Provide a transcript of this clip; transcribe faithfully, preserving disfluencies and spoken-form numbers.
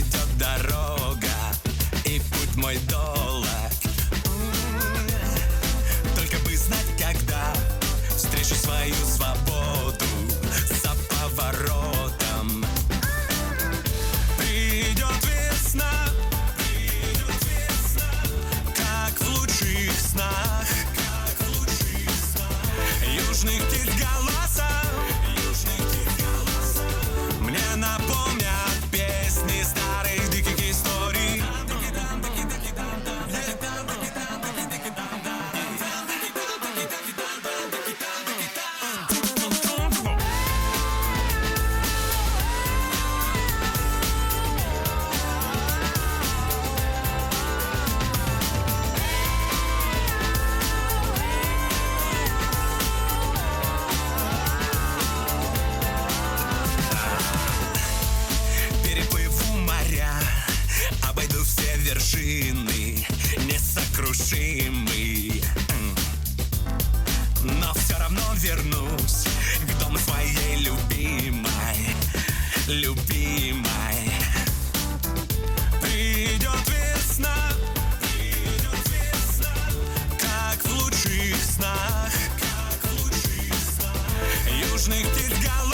идет дорога, и путь мой долг. Только бы знать, когда встречу свою свободу за поворотом. Придет весна, придет весна, как в лучших снах, как в лучших снах. Южных птиц голоса, южных птиц голоса мне напомнят песни старых диких историй. Обойду все вершины, несокрушимый, но все равно вернусь к дому своей любимой, любимой. Придет весна, придет весна, как в лучших снах, как в лучших снах. Южных птиц голос.